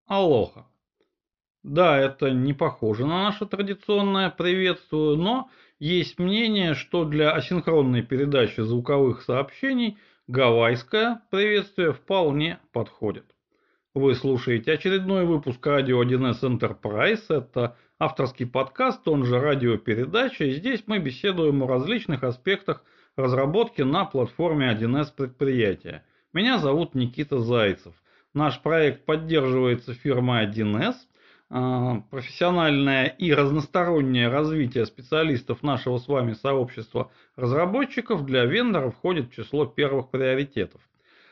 Алоха. Да, это не похоже на наше традиционное приветствие, но есть мнение, что для асинхронной передачи звуковых сообщений гавайское приветствие вполне подходит. Вы слушаете очередной выпуск радио 1С Enterprise. Это авторский подкаст, он же радиопередача. И здесь мы беседуем о различных аспектах разработки на платформе 1С предприятия. Меня зовут Никита Зайцев. Наш проект поддерживается фирмой 1С. Профессиональное и разностороннее развитие специалистов нашего с вами сообщества разработчиков для вендора входит в число первых приоритетов.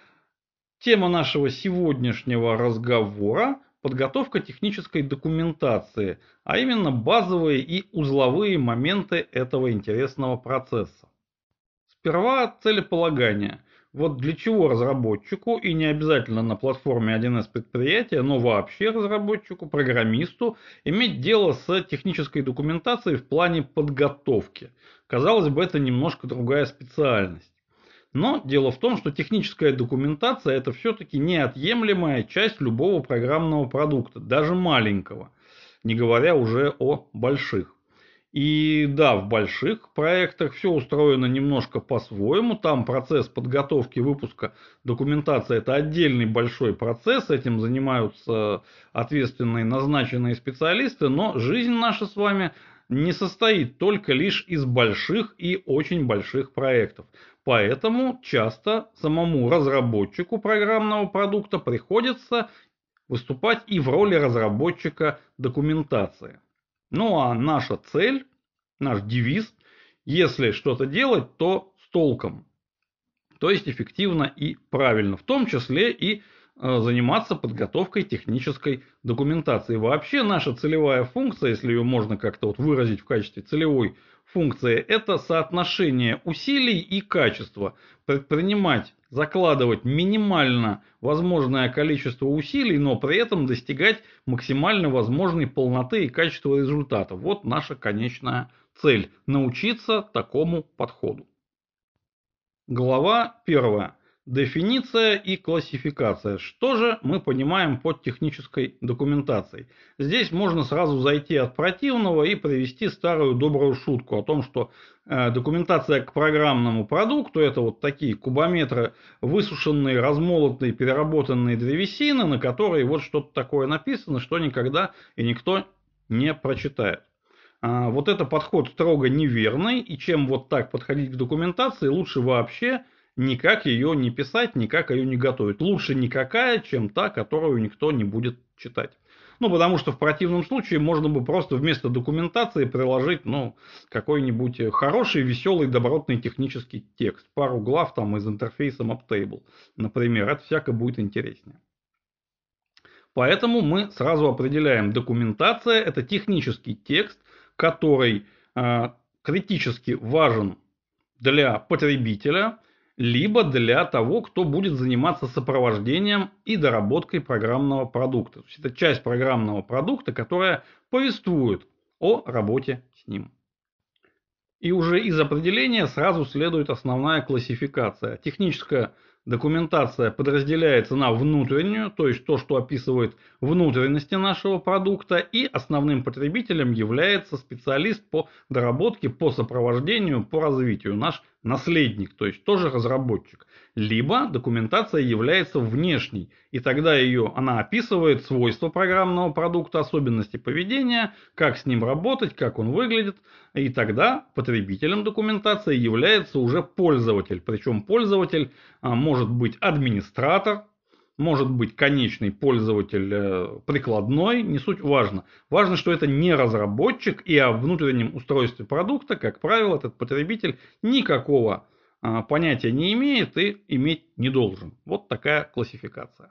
Тема нашего сегодняшнего разговора – подготовка технической документации, а именно базовые и узловые моменты этого интересного процесса. Сперва целеполагание. Вот для чего разработчику, и не обязательно на платформе 1С предприятия, но вообще разработчику, программисту, иметь дело с технической документацией в плане подготовки. Казалось бы, это немножко другая специальность. Но дело в том, что техническая документация – это все-таки неотъемлемая часть любого программного продукта, даже маленького, не говоря уже о больших. И да, в больших проектах все устроено немножко по-своему. Там процесс подготовки выпуска документации – это отдельный большой процесс. Этим занимаются ответственные назначенные специалисты. Но жизнь наша с вами не состоит только лишь из больших и очень больших проектов. Поэтому часто самому разработчику программного продукта приходится выступать и в роли разработчика документации. Ну а наша цель, наш девиз, если что-то делать, то с толком. То есть эффективно и правильно. В том числе и заниматься подготовкой технической документации. Вообще наша целевая функция, если ее можно как-то вот выразить в качестве целевой функции, это соотношение усилий и качества. Предпринимать, закладывать минимально возможное количество усилий, но при этом достигать максимально возможной полноты и качества результата. Вот наша конечная цель – научиться такому подходу. Глава 1. Дефиниция и классификация. Что же мы понимаем под технической документацией? Здесь можно сразу зайти от противного и привести старую добрую шутку о том, что документация к программному продукту – это вот такие кубометры высушенные, размолотые, переработанные древесины, на которые вот что-то такое написано, что никогда и никто не прочитает. Вот это подход строго неверный, и чем вот так подходить к документации, лучше вообще никак ее не писать, никак ее не готовить. Лучше никакая, чем та, которую никто не будет читать. Ну, потому что в противном случае можно бы просто вместо документации приложить, какой-нибудь хороший, веселый, добротный технический текст. Пару глав там из интерфейса Maptable, например. Это всяко будет интереснее. Поэтому мы сразу определяем: документация – это технический текст, который критически важен для потребителя, либо для того, кто будет заниматься сопровождением и доработкой программного продукта. То есть это часть программного продукта, которая повествует о работе с ним. И уже из определения сразу следует основная классификация. Техническая документация подразделяется на внутреннюю, то есть то, что описывает внутренности нашего продукта, и основным потребителем является специалист по доработке, по сопровождению, по развитию, наш наследник, то есть тоже разработчик. Либо документация является внешней, и тогда она описывает свойства программного продукта, особенности поведения, как с ним работать, как он выглядит, и тогда потребителем документации является уже пользователь. Причем пользователь может быть администратор, может быть конечный пользователь прикладной, не суть важно. Важно, что это не разработчик, и о внутреннем устройстве продукта, как правило, этот потребитель никакого понятия не имеет и иметь не должен. Вот такая классификация.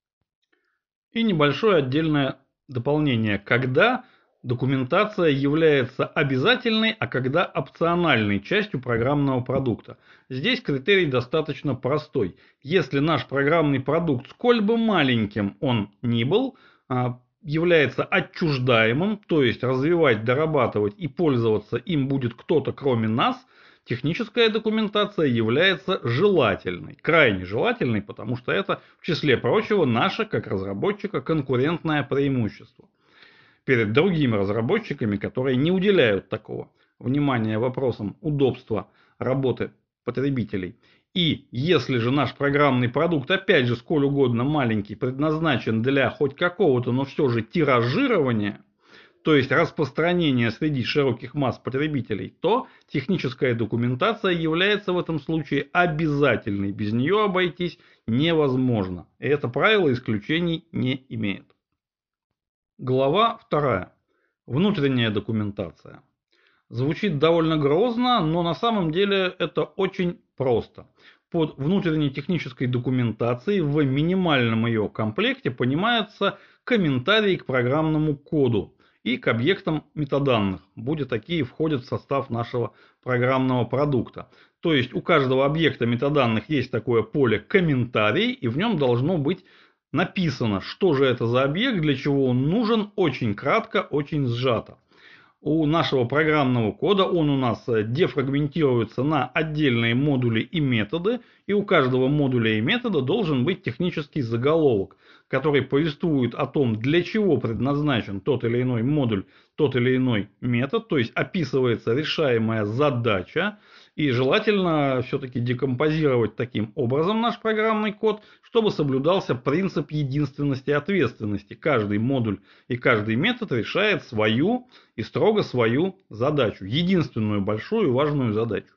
И небольшое отдельное дополнение. Когда документация является обязательной, а когда опциональной частью программного продукта. Здесь критерий достаточно простой. Если наш программный продукт, сколь бы маленьким он ни был, является отчуждаемым, то есть развивать, дорабатывать и пользоваться им будет кто-то кроме нас, техническая документация является желательной, крайне желательной, потому что это, в числе прочего, наше, как разработчика, конкурентное преимущество перед другими разработчиками, которые не уделяют такого внимания вопросам удобства работы потребителей. И если же наш программный продукт, опять же, сколь угодно маленький, предназначен для хоть какого-то, но все же тиражирования, то есть распространения среди широких масс потребителей, то техническая документация является в этом случае обязательной. Без нее обойтись невозможно. И это правило исключений не имеет. Глава 2. Внутренняя документация. Звучит довольно грозно, но на самом деле это очень просто. Под внутренней технической документацией в минимальном ее комплекте понимаются комментарии к программному коду и к объектам метаданных, будь такие входят в состав нашего программного продукта. То есть у каждого объекта метаданных есть такое поле комментарий, и в нем должно быть написано, что же это за объект, для чего он нужен, очень кратко, очень сжато. У нашего программного кода он у нас дефрагментируется на отдельные модули и методы, и у каждого модуля и метода должен быть технический заголовок, который повествует о том, для чего предназначен тот или иной модуль, тот или иной метод, то есть описывается решаемая задача, и желательно все-таки декомпозировать таким образом наш программный код, чтобы соблюдался принцип единственности и ответственности. Каждый модуль и каждый метод решает свою и строго свою задачу, единственную большую и важную задачу.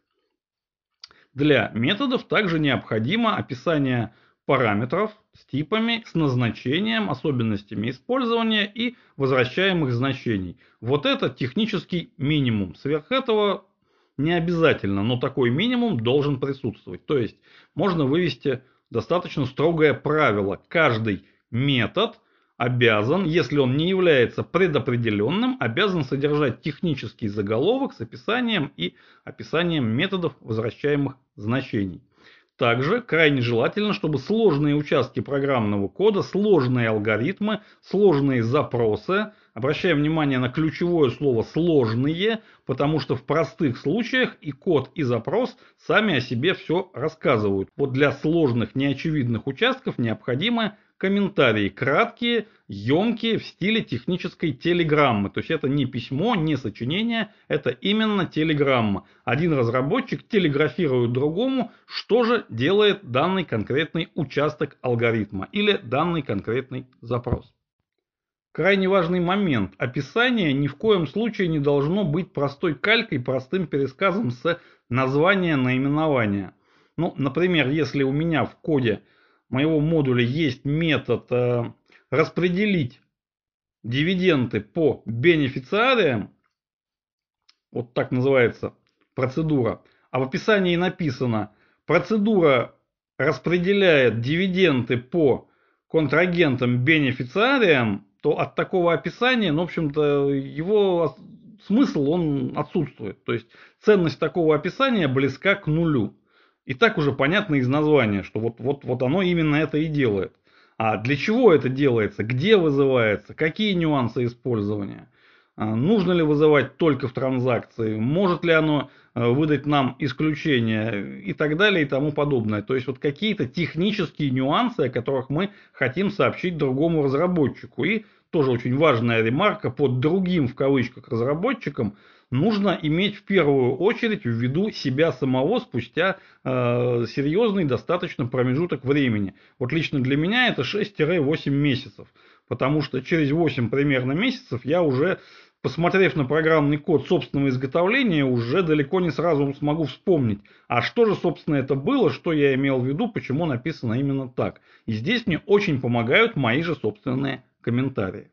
Для методов также необходимо описание параметров с типами, с назначением, особенностями использования и возвращаемых значений. Вот это технический минимум. Сверх этого не обязательно, но такой минимум должен присутствовать. То есть можно вывести достаточно строгое правило. Каждый метод обязан, если он не является предопределенным, обязан содержать технический заголовок с описанием и описанием методов возвращаемых значений. Также крайне желательно, чтобы сложные участки программного кода, сложные алгоритмы, сложные запросы, обращаем внимание на ключевое слово «сложные», потому что в простых случаях и код, и запрос сами о себе все рассказывают. Вот для сложных, неочевидных участков необходимы комментарии краткие, емкие, в стиле технической телеграммы. То есть это не письмо, не сочинение, это именно телеграмма. Один разработчик телеграфирует другому, что же делает данный конкретный участок алгоритма или данный конкретный запрос. Крайне важный момент. Описание ни в коем случае не должно быть простой калькой, простым пересказом с названия наименования. Ну, например, если у меня в коде моего модуля есть метод распределить дивиденды по бенефициариям, вот так называется процедура, а в описании написано: процедура распределяет дивиденды по контрагентам-бенефициариям, то от такого описания, ну, в общем-то, его смысл он отсутствует. То есть ценность такого описания близка к нулю. И так уже понятно из названия, что вот оно именно это и делает. А для чего это делается, где вызывается, какие нюансы использования, нужно ли вызывать только в транзакции, может ли оно выдать нам исключение и так далее и тому подобное. То есть вот какие-то технические нюансы, о которых мы хотим сообщить другому разработчику. И тоже очень важная ремарка: под другим в кавычках разработчиком нужно иметь в первую очередь в виду себя самого спустя серьезный достаточно промежуток времени. Вот лично для меня это 6-8 месяцев. Потому что через 8 примерно месяцев я уже, посмотрев на программный код собственного изготовления, уже далеко не сразу смогу вспомнить, а что же собственно это было, что я имел в виду, почему написано именно так. И здесь мне очень помогают мои же собственные комментарии.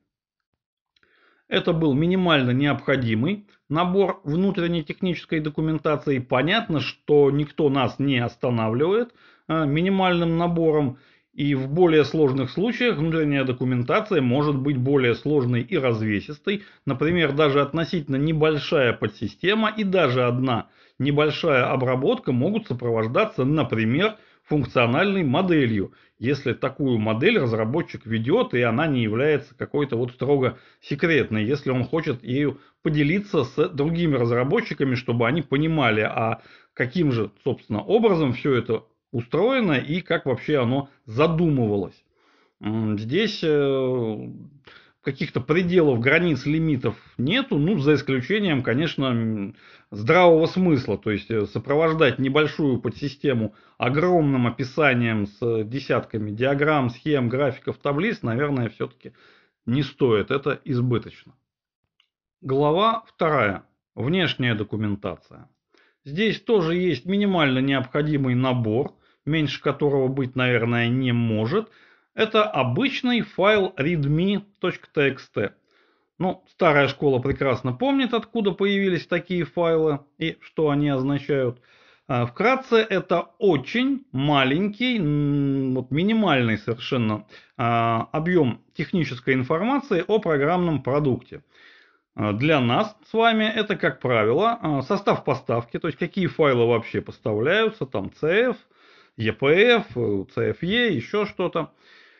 Это был минимально необходимый набор внутренней технической документации. Понятно, что никто нас не останавливает минимальным набором. И в более сложных случаях внутренняя документация может быть более сложной и развесистой. Например, даже относительно небольшая подсистема и даже одна небольшая обработка могут сопровождаться, например, функциональной моделью. Если такую модель разработчик ведет, и она не является какой-то вот строго секретной, если он хочет ею поделиться с другими разработчиками, чтобы они понимали, а каким же, собственно, образом все это устроено и как вообще оно задумывалось. Здесь каких-то пределов, границ, лимитов нету, ну, за исключением, конечно, здравого смысла. То есть сопровождать небольшую подсистему огромным описанием с десятками диаграмм, схем, графиков, таблиц, наверное, все-таки не стоит. Это избыточно. Глава 2. Внешняя документация. Здесь тоже есть минимально необходимый набор, меньше которого быть, наверное, не может. Это обычный файл readme.txt. Ну, старая школа прекрасно помнит, откуда появились такие файлы и что они означают. Вкратце, это очень маленький, вот минимальный совершенно объем технической информации о программном продукте. Для нас с вами это, как правило, состав поставки, то есть какие файлы вообще поставляются, там CF, EPF, CFE, еще что-то.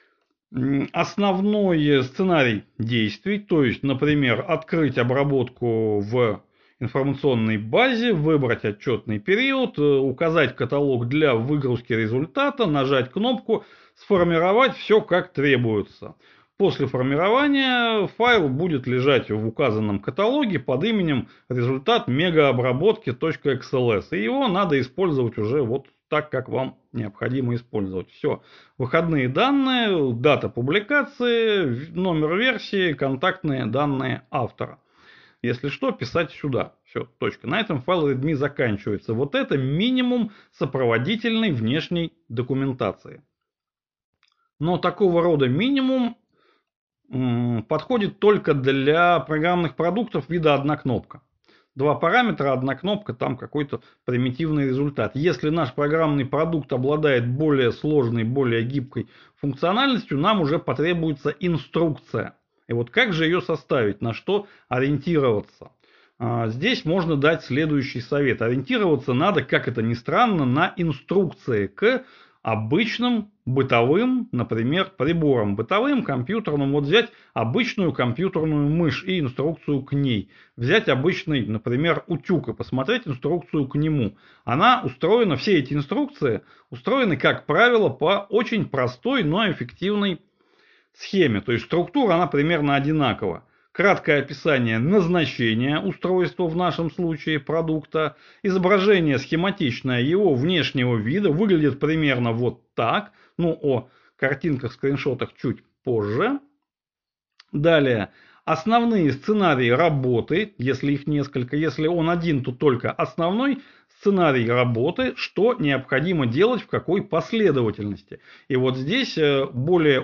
Основной сценарий действий, то есть, например, открыть обработку в информационной базе, выбрать отчетный период, указать каталог для выгрузки результата, нажать кнопку, сформировать все как требуется. После формирования файл будет лежать в указанном каталоге под именем результат мегаобработки.xls. И его надо использовать уже вот так, как вам необходимо использовать. Все. Выходные данные, дата публикации, номер версии, контактные данные автора. Если что, писать сюда. Все, точка. На этом файл readme заканчивается. Вот это минимум сопроводительной внешней документации. Но такого рода минимум подходит только для программных продуктов вида одна кнопка. Два параметра, одна кнопка, там какой-то примитивный результат. Если наш программный продукт обладает более сложной, более гибкой функциональностью, нам уже потребуется инструкция. И вот как же ее составить, на что ориентироваться? Здесь можно дать следующий совет. Ориентироваться надо, как это ни странно, на инструкции к обычным бытовым, например, приборам. Бытовым, компьютерным. Вот взять обычную компьютерную мышь и инструкцию к ней. Взять обычный, например, утюг и посмотреть инструкцию к нему. Она устроена, все эти инструкции устроены, как правило, по очень простой, но эффективной схеме. То есть структура, она примерно одинакова. Краткое описание назначения устройства, в нашем случае продукта, изображение схематичное его внешнего вида, выглядит примерно вот так. Ну, о картинках, скриншотах чуть позже. Далее, основные сценарии работы, если их несколько, если он один, то только основной сценарий работы, что необходимо делать в какой последовательности. И вот здесь более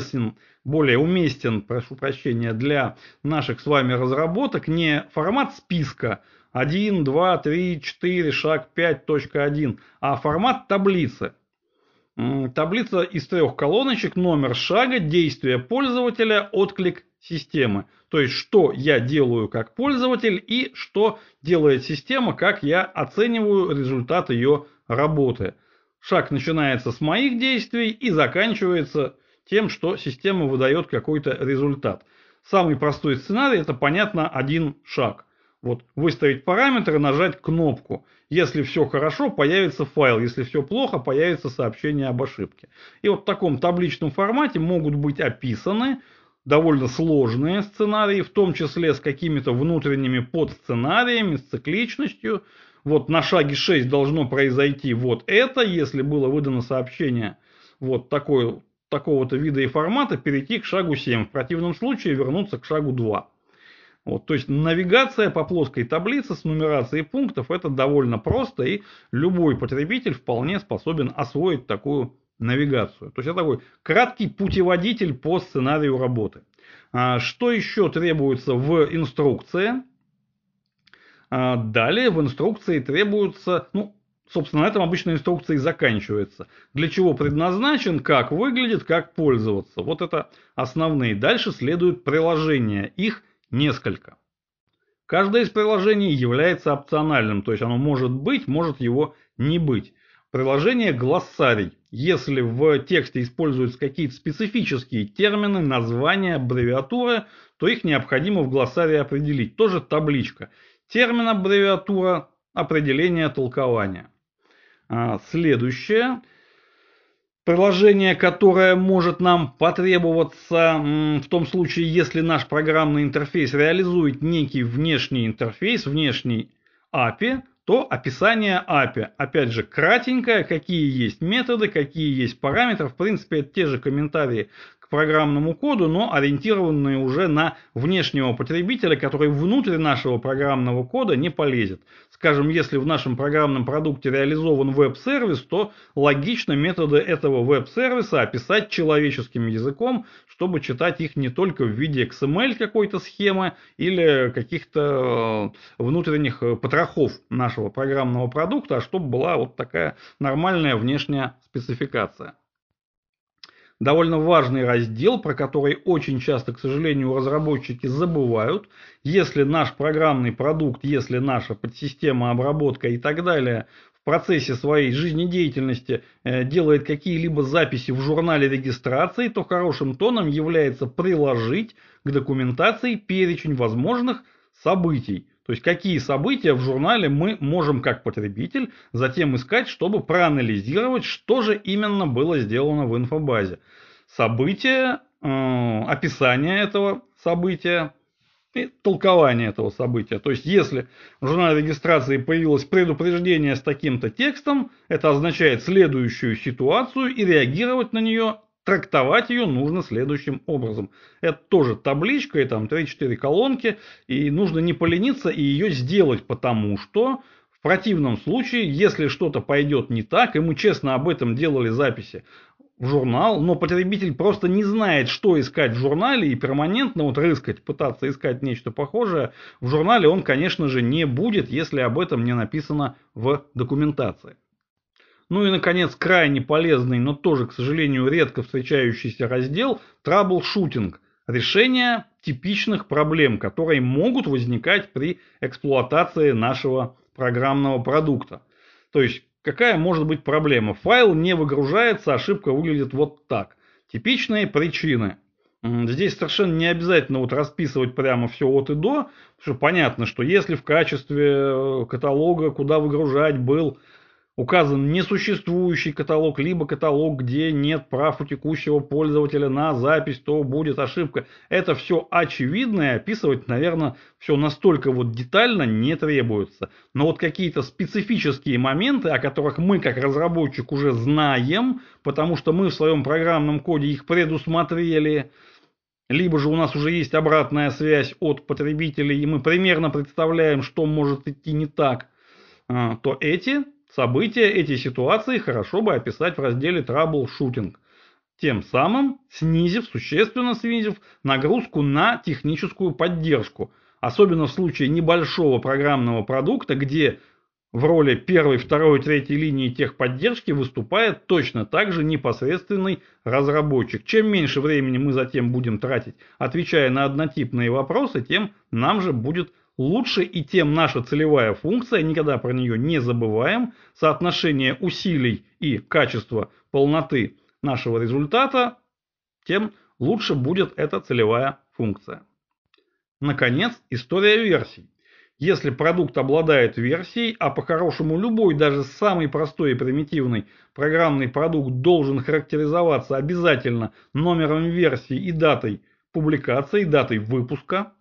уместен, прошу прощения, для наших с вами разработок не формат списка 1, 2, 3, 4, шаг 5.1, а формат таблицы. Таблица из 3 колоночек, номер шага, действие пользователя, отклик системы. То есть, что я делаю как пользователь и что делает система, как я оцениваю результат ее работы. Шаг начинается с моих действий и заканчивается тем, что система выдает какой-то результат. Самый простой сценарий — это, понятно, один шаг. Вот выставить параметры, нажать кнопку. Если все хорошо, появится файл. Если все плохо, появится сообщение об ошибке. И вот в таком табличном формате могут быть описаны довольно сложные сценарии, в том числе с какими-то внутренними подсценариями, с цикличностью. Вот на шаге 6 должно произойти вот это, если было выдано сообщение вот такого-то вида и формата, перейти к шагу 7. В противном случае вернуться к шагу 2. Вот, то есть навигация по плоской таблице с нумерацией пунктов — это довольно просто, и любой потребитель вполне способен освоить такую навигацию. То есть это такой краткий путеводитель по сценарию работы. Что еще требуется в инструкции? Далее в инструкции требуется, собственно, на этом обычно инструкция и заканчивается. Для чего предназначен, как выглядит, как пользоваться. Вот это основные. Дальше следуют приложения. Их несколько. Каждое из приложений является опциональным, то есть оно может быть, может его не быть. Приложение глоссарий. Если в тексте используются какие-то специфические термины, названия, аббревиатуры, то их необходимо в глоссарии определить. Тоже табличка. Термин аббревиатура, определение толкования. Следующее. Приложение, которое может нам потребоваться в том случае, если наш программный интерфейс реализует некий внешний интерфейс, внешний API, то описание API. Опять же, кратенькое, какие есть методы, какие есть параметры. В принципе, это те же комментарии к программному коду, но ориентированные уже на внешнего потребителя, который внутрь нашего программного кода не полезет. Скажем, если в нашем программном продукте реализован веб-сервис, то логично методы этого веб-сервиса описать человеческим языком, чтобы читать их не только в виде XML какой-то схемы или каких-то внутренних потрохов нашего программного продукта, а чтобы была вот такая нормальная внешняя спецификация. Довольно важный раздел, про который очень часто, к сожалению, разработчики забывают. Если наш программный продукт, если наша подсистема, обработка и так далее в процессе своей жизнедеятельности делает какие-либо записи в журнале регистрации, то хорошим тоном является приложить к документации перечень возможных событий. То есть, какие события в журнале мы можем как потребитель затем искать, чтобы проанализировать, что же именно было сделано в инфобазе. События, описание этого события и толкование этого события. То есть, если в журнале регистрации появилось предупреждение с таким-то текстом, это означает следующую ситуацию, и реагировать на нее, трактовать ее нужно следующим образом. Это тоже табличка, и там 3-4 колонки, и нужно не полениться и ее сделать, потому что в противном случае, если что-то пойдет не так, и мы честно об этом делали записи в журнал, но потребитель просто не знает, что искать в журнале, и перманентно вот рыскать, пытаться искать нечто похожее в журнале он, конечно же, не будет, если об этом не написано в документации. Ну и, наконец, крайне полезный, но тоже, к сожалению, редко встречающийся раздел troubleshooting. Решение типичных проблем, которые могут возникать при эксплуатации нашего программного продукта. То есть, какая может быть проблема? Файл не выгружается, ошибка выглядит вот так. Типичные причины. Здесь совершенно не обязательно вот расписывать прямо все от и до, потому что понятно, что если в качестве каталога, куда выгружать, был указан несуществующий каталог, либо каталог, где нет прав у текущего пользователя на запись, то будет ошибка. Это все очевидно, и описывать, наверное, все настолько вот детально не требуется. Но вот какие-то специфические моменты, о которых мы как разработчик уже знаем, потому что мы в своем программном коде их предусмотрели, либо же у нас уже есть обратная связь от потребителей, и мы примерно представляем, что может идти не так, то эти события, эти ситуации хорошо бы описать в разделе troubleshooting. Тем самым существенно снизив нагрузку на техническую поддержку. Особенно в случае небольшого программного продукта, где в роли первой, второй, третьей линии техподдержки выступает точно так же непосредственный разработчик. Чем меньше времени мы затем будем тратить, отвечая на однотипные вопросы, тем нам же будет лучше, и тем наша целевая функция, никогда про нее не забываем, соотношение усилий и качества полноты нашего результата, тем лучше будет эта целевая функция. Наконец, история версий. Если продукт обладает версией, а по-хорошему любой, даже самый простой и примитивный программный продукт должен характеризоваться обязательно номером версии и датой публикации, датой выпуска.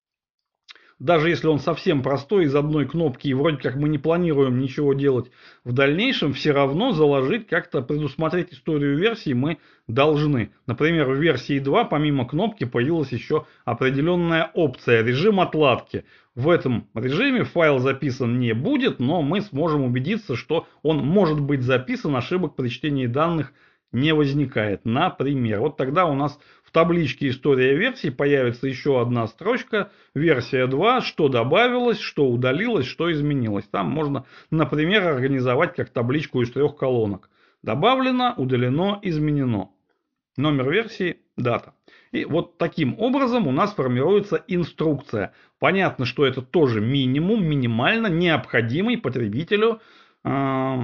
Даже если он совсем простой, из одной кнопки, и вроде как мы не планируем ничего делать в дальнейшем, все равно заложить, как-то предусмотреть историю версии мы должны. Например, в версии 2 помимо кнопки появилась еще определенная опция «Режим отладки». В этом режиме файл записан не будет, но мы сможем убедиться, что он может быть записан, ошибок при чтении данных не возникает. Например, вот тогда у нас в табличке «История версий» появится еще одна строчка, версия 2, что добавилось, что удалилось, что изменилось. Там можно, например, организовать как табличку из 3 колонок. Добавлено, удалено, изменено. Номер версии, дата. И вот таким образом у нас формируется инструкция. Понятно, что это тоже минимум, минимально необходимый потребителю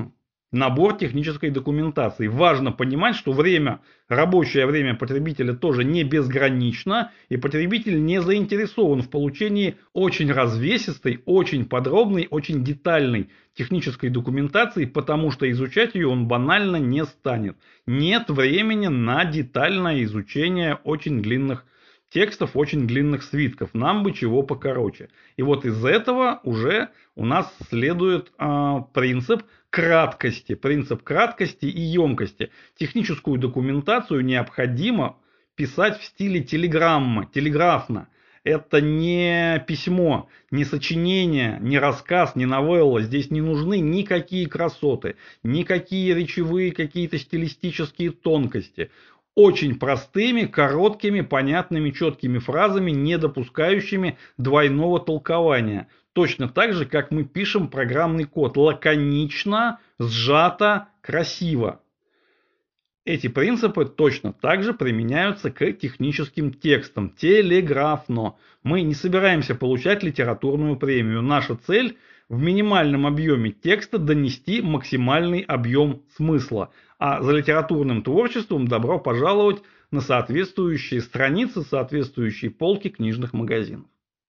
набор технической документации. Важно понимать, что рабочее время потребителя тоже не безгранично, и потребитель не заинтересован в получении очень развесистой, очень подробной, очень детальной технической документации, потому что изучать ее он банально не станет. Нет времени на детальное изучение очень длинных текстов, очень длинных свитков. Нам бы чего покороче. И вот из этого уже у нас следует принцип краткости и емкости. Техническую документацию необходимо писать в стиле телеграфно. Это не письмо, не сочинение, не рассказ, не новелла. Здесь не нужны никакие красоты, никакие речевые какие-то стилистические тонкости. Очень простыми, короткими, понятными, четкими фразами, не допускающими двойного толкования. Точно так же, как мы пишем программный код. Лаконично, сжато, красиво. Эти принципы точно так же применяются к техническим текстам. Телеграфно. Мы не собираемся получать литературную премию. Наша цель в минимальном объеме текста донести максимальный объем смысла. А за литературным творчеством добро пожаловать на соответствующие страницы, соответствующие полки книжных магазинов.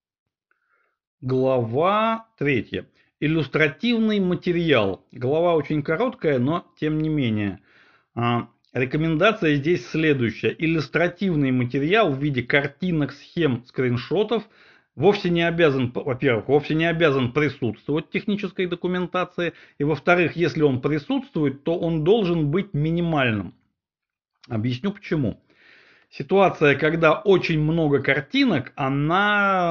Глава 3. Иллюстративный материал. Глава очень короткая, но тем не менее. Рекомендация здесь следующая. Иллюстративный материал в виде картинок, схем, скриншотов вовсе не обязан, во-первых, вовсе не обязан присутствовать в технической документации. И во-вторых, если он присутствует, то он должен быть минимальным. Объясню почему. Ситуация, когда очень много картинок, она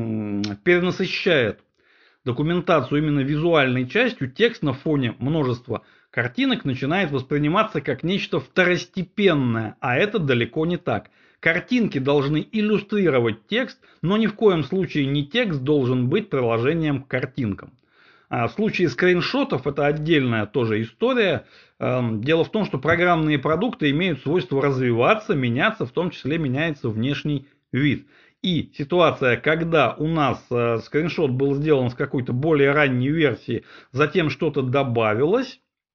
перенасыщает документацию именно визуальной частью. Текст на фоне множества картинок начинает восприниматься как нечто второстепенное, а это далеко не так. Картинки должны иллюстрировать текст, но ни в коем случае не текст должен быть приложением к картинкам. В случае скриншотов это отдельная тоже история. Дело в том, что программные продукты имеют свойство развиваться, меняться, в том числе меняется внешний вид. И ситуация, когда у нас скриншот был сделан с какой-то более ранней версии, затем что-то добавилось,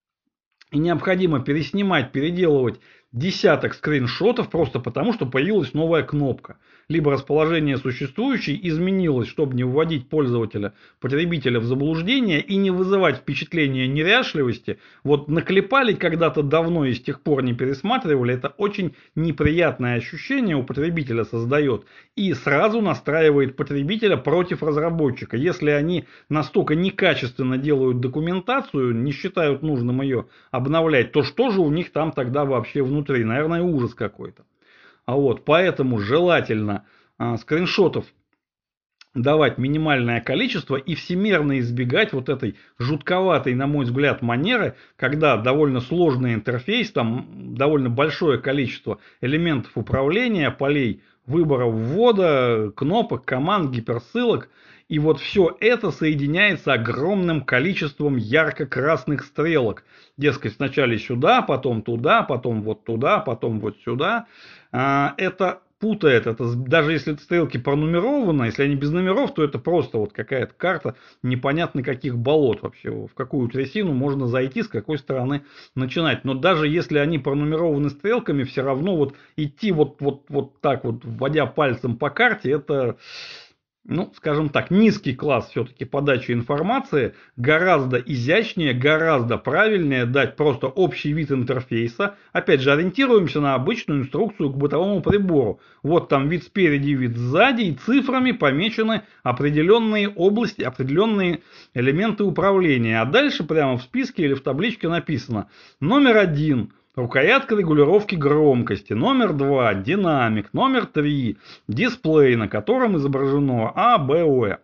и необходимо переснимать, переделывать десяток скриншотов просто потому, что появилась новая кнопка. Либо расположение существующей изменилось, чтобы не вводить потребителя в заблуждение и не вызывать впечатление неряшливости. Вот наклепали когда-то давно и с тех пор не пересматривали. Это очень неприятное ощущение у потребителя создает. И сразу настраивает потребителя против разработчика. Если они настолько некачественно делают документацию, не считают нужным ее обновлять, то что же у них там тогда вообще внутри? Наверное, ужас какой-то. Поэтому желательно скриншотов давать минимальное количество и всемерно избегать вот этой жутковатой, на мой взгляд, манеры, когда довольно сложный интерфейс, там довольно большое количество элементов управления, полей выбора ввода, кнопок, команд, гиперссылок. И вот все это соединяется огромным количеством ярко-красных стрелок. Дескать, сначала сюда, потом туда, потом вот туда, потом вот сюда. Это путает. Это, даже если стрелки пронумерованы, если они без номеров, то это просто вот какая-то карта непонятно каких болот вообще. В какую трясину можно зайти, с какой стороны начинать. Но даже если они пронумерованы стрелками, все равно вот идти вот так вот, вводя пальцем по карте, это... скажем так, низкий класс все-таки подачи информации, гораздо изящнее, гораздо правильнее дать просто общий вид интерфейса. Опять же, ориентируемся на обычную инструкцию к бытовому прибору. Вот там вид спереди, вид сзади, и цифрами помечены определенные области, определенные элементы управления. А дальше прямо в списке или в табличке написано: номер 1. Рукоятка регулировки громкости. Номер 2. Динамик. Номер 3. Дисплей, на котором изображено А, Б, О.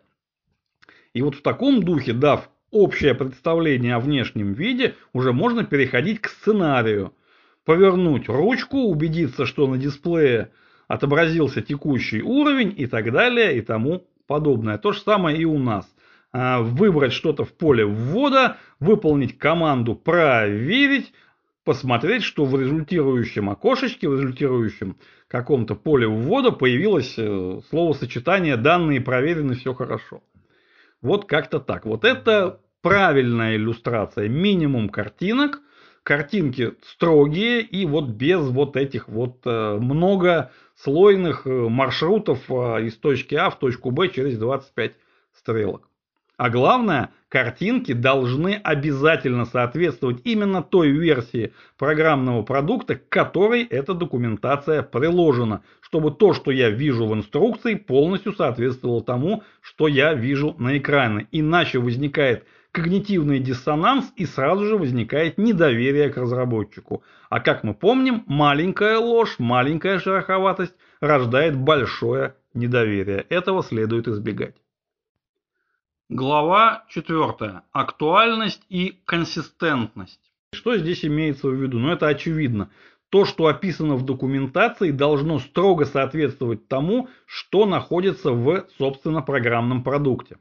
И вот в таком духе, дав общее представление о внешнем виде, уже можно переходить к сценарию. Повернуть ручку, убедиться, что на дисплее отобразился текущий уровень и так далее и тому подобное. То же самое и у нас. Выбрать что-то в поле ввода, выполнить команду «Проверить», посмотреть, что в результирующем окошечке, в результирующем каком-то поле ввода появилось словосочетание «данные проверены, все хорошо». Вот как-то так. Вот это правильная иллюстрация, минимум картинок, картинки строгие и вот без вот этих вот многослойных маршрутов из точки А в точку Б через 25 стрелок. А главное, картинки должны обязательно соответствовать именно той версии программного продукта, к которой эта документация приложена, чтобы то, что я вижу в инструкции, полностью соответствовало тому, что я вижу на экране. Иначе возникает когнитивный диссонанс и сразу же возникает недоверие к разработчику. А как мы помним, маленькая ложь, маленькая шероховатость рождает большое недоверие. Этого следует избегать. Глава 4. Актуальность и консистентность. Что здесь имеется в виду? Ну, это очевидно. То, что описано в документации, должно строго соответствовать тому, что находится в, собственно, программном продукте.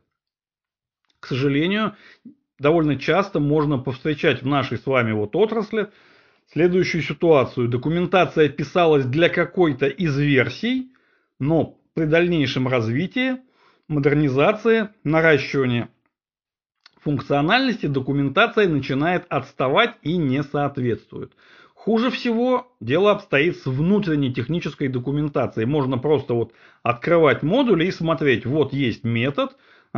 К сожалению, довольно часто можно повстречать в нашей с вами вот отрасли следующую ситуацию. Документация писалась для какой-то из версий, но при дальнейшем развитии, модернизации, наращивании функциональности документация начинает отставать и не соответствует. Хуже всего дело обстоит с внутренней технической документацией. Можно просто вот открывать модуль и смотреть, вот есть метод,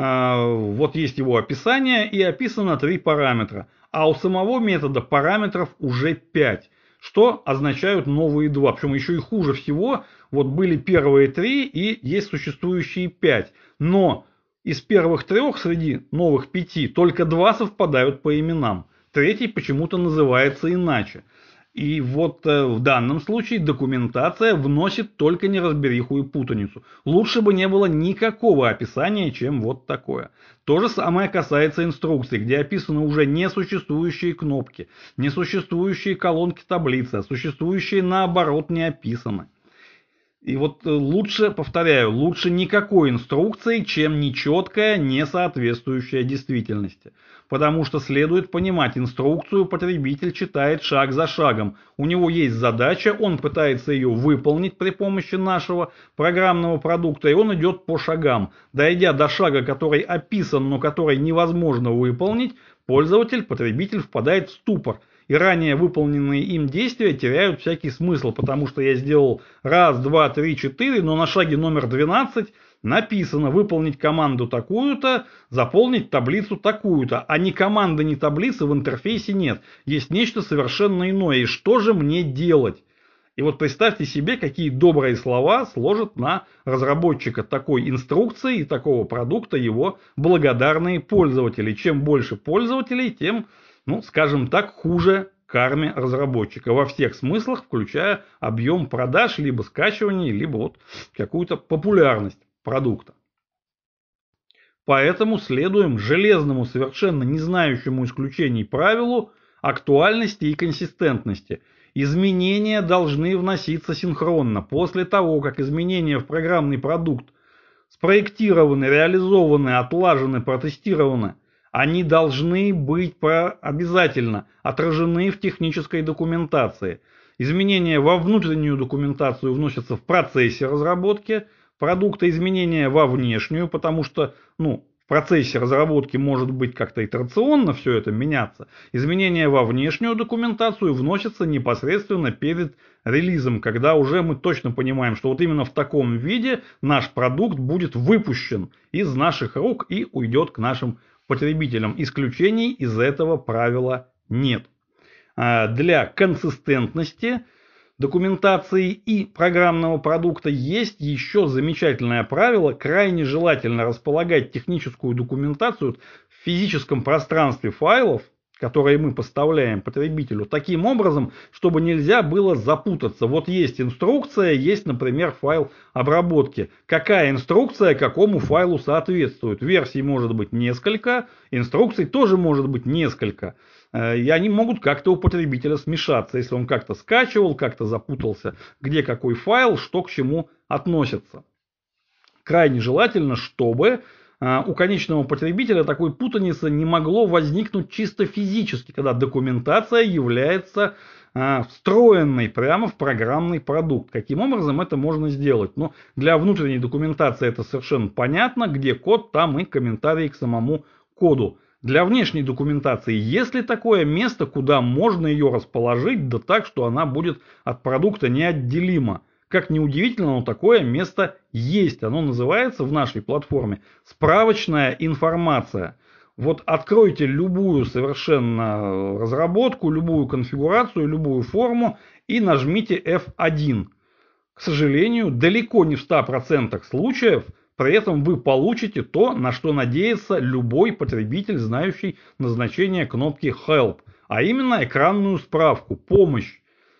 вот есть его описание и описано 3 параметра. А у самого метода параметров уже 5. Что означают новые 2. Причем еще и хуже всего, вот были первые 3 и есть существующие 5. Но из первых 3 среди новых 5 только 2 совпадают по именам. Третий почему-то называется иначе. И вот в данном случае документация вносит только неразбериху и путаницу. Лучше бы не было никакого описания, чем вот такое. То же самое касается инструкций, где описаны уже несуществующие кнопки, несуществующие колонки таблицы, а существующие наоборот не описаны. И вот лучше, повторяю, лучше никакой инструкции, чем нечеткая, не соответствующая действительности. Потому что следует понимать, инструкцию потребитель читает шаг за шагом. У него есть задача, он пытается ее выполнить при помощи нашего программного продукта, и он идет по шагам. Дойдя до шага, который описан, но который невозможно выполнить, пользователь, потребитель впадает в ступор. И ранее выполненные им действия теряют всякий смысл, потому что я сделал 1, 2, 3, 4, но на шаге номер 12 написано выполнить команду такую-то, заполнить таблицу такую-то, а ни команды, ни таблицы в интерфейсе нет. Есть нечто совершенно иное. И что же мне делать? И вот представьте себе, какие добрые слова сложат на разработчика такой инструкции и такого продукта его благодарные пользователи. Чем больше пользователей, тем, ну, скажем так, хуже карме разработчика во всех смыслах, включая объем продаж, либо скачиваний, либо вот какую-то популярность продукта. Поэтому следуем железному, совершенно не знающему исключений правилу актуальности и консистентности. Изменения должны вноситься синхронно. После того, как изменения в программный продукт спроектированы, реализованы, отлажены, протестированы, они должны быть обязательно отражены в технической документации. Изменения во внутреннюю документацию вносятся в процессе разработки продукта, изменения во внешнюю, потому что в процессе разработки может быть как-то итерационно все это меняться. Изменения во внешнюю документацию вносятся непосредственно перед релизом, когда уже мы точно понимаем, что вот именно в таком виде наш продукт будет выпущен из наших рук и уйдет к нашим потребителям. Исключений из этого правила нет. Для консистентности документации и программного продукта есть еще замечательное правило. Крайне желательно располагать техническую документацию в физическом пространстве файлов, которые мы поставляем потребителю, таким образом, чтобы нельзя было запутаться. Вот есть инструкция, есть, например, файл обработки. Какая инструкция какому файлу соответствует? Версий может быть несколько, инструкций тоже может быть несколько. И они могут как-то у потребителя смешаться, если он как-то скачивал, как-то запутался, где какой файл, что к чему относится. Крайне желательно, чтобы у конечного потребителя такой путаницы не могло возникнуть чисто физически, когда документация является встроенной прямо в программный продукт. Каким образом это можно сделать? Но для внутренней документации это совершенно понятно. Где код, там и комментарии к самому коду. Для внешней документации есть ли такое место, куда можно ее расположить, да так, что она будет от продукта неотделима? Как ни удивительно, но такое место есть. Оно называется в нашей платформе «Справочная информация». Вот откройте любую совершенно разработку, любую конфигурацию, любую форму и нажмите F1. К сожалению, далеко не в 100% случаев при этом вы получите то, на что надеется любой потребитель, знающий назначение кнопки Help, а именно экранную справку, помощь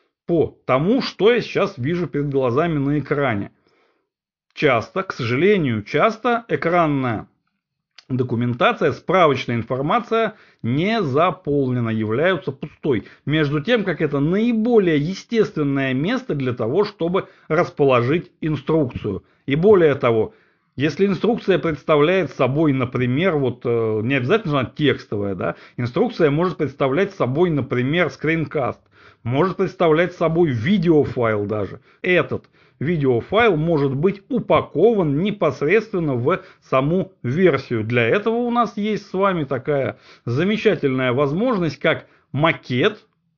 по тому, что я сейчас вижу перед глазами на экране. Часто, к сожалению, экранная документация, справочная информация не заполнена, являются пустой. Между тем, как это наиболее естественное место для того, чтобы расположить инструкцию. И более того, если инструкция представляет собой, например, не обязательно текстовая, да, инструкция может представлять собой, например, скринкаст, может представлять собой видеофайл даже. Этот видеофайл может быть упакован непосредственно в саму версию. Для этого у нас есть с вами такая замечательная возможность, как макет.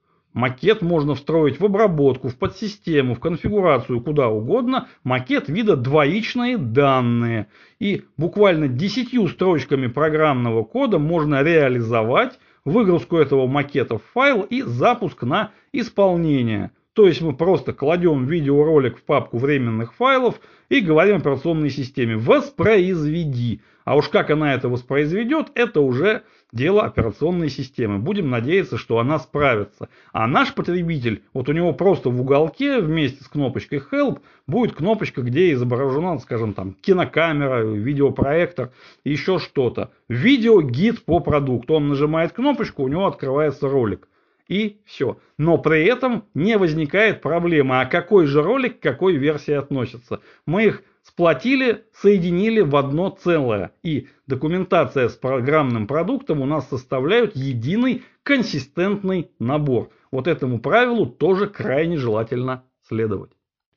Макет можно встроить в обработку, в подсистему, в конфигурацию, куда угодно. Макет вида двоичные данные. И буквально 10 строчками программного кода можно реализовать выгрузку этого макета в файл и запуск на исполнение. То есть мы просто кладем видеоролик в папку временных файлов и говорим операционной системе «воспроизведи». А уж как она это воспроизведет, это уже дело операционной системы. Будем надеяться, что она справится. А наш потребитель, вот у него просто в уголке вместе с кнопочкой Help будет кнопочка, где изображена, скажем, там кинокамера, видеопроектор, еще что-то. Видеогид по продукту. Он нажимает кнопочку, у него открывается ролик. И все. Но при этом не возникает проблемы, а какой же ролик к какой версии относится. Мы их сплотили, соединили в одно целое. И документация с программным продуктом у нас составляют единый консистентный набор. Вот этому правилу тоже крайне желательно следовать.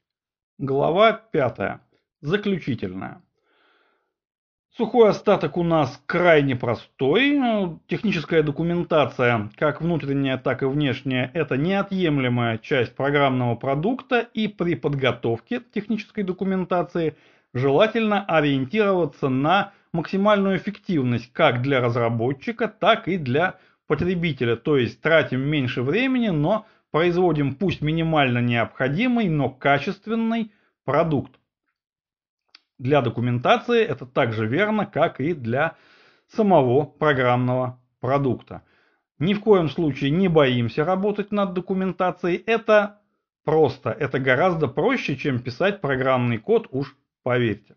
Глава 5. Заключительная. Сухой остаток у нас крайне простой. Техническая документация, как внутренняя, так и внешняя, это неотъемлемая часть программного продукта, и при подготовке технической документации желательно ориентироваться на максимальную эффективность как для разработчика, так и для потребителя. То есть тратим меньше времени, но производим пусть минимально необходимый, но качественный продукт. Для документации это также верно, как и для самого программного продукта. Ни в коем случае не боимся работать над документацией. Это просто, это гораздо проще, чем писать программный код, уж поверьте.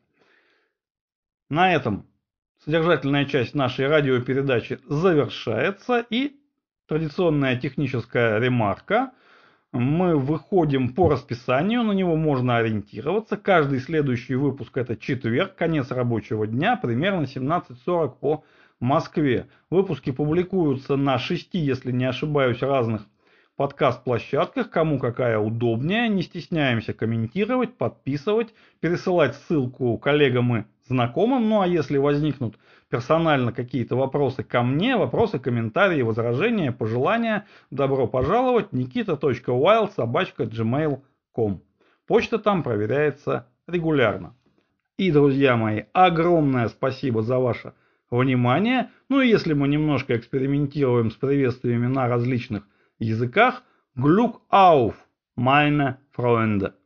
На этом содержательная часть нашей радиопередачи завершается, и традиционная техническая ремарка. Мы выходим по расписанию, на него можно ориентироваться. Каждый следующий выпуск — это четверг, конец рабочего дня, примерно 17:40 по Москве. Выпуски публикуются на 6, если не ошибаюсь, разных подкаст-площадках, кому какая удобнее. Не стесняемся комментировать, подписывать, пересылать ссылку коллегам и знакомым. Ну а если возникнут персонально какие-то вопросы ко мне, вопросы, комментарии, возражения, пожелания, добро пожаловать, nikita.wild@gmail.com. Почта там проверяется регулярно. И, друзья мои, огромное спасибо за ваше внимание. Ну и если мы немножко экспериментируем с приветствиями на различных языках, Glück auf, meine Freunde.